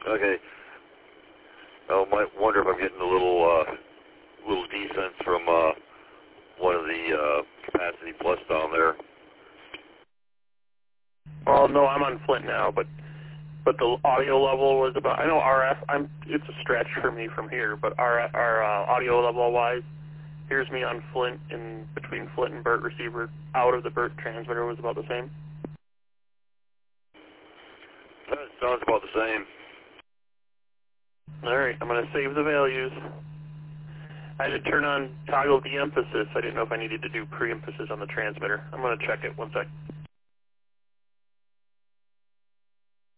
Okay. I might wonder if I'm getting a little descent from one of the capacity plus down there. Well, no, I'm on Flint now, but the audio level was about. I know RF. It's a stretch for me from here, but our audio level wise, here's me on Flint in between Flint and Burt receiver. Out of the Burt transmitter was about the same. That sounds about the same. All right, I'm going to save the values. I had to turn on toggle de-emphasis. I didn't know if I needed to do pre-emphasis on the transmitter. I'm going to check it 1 sec.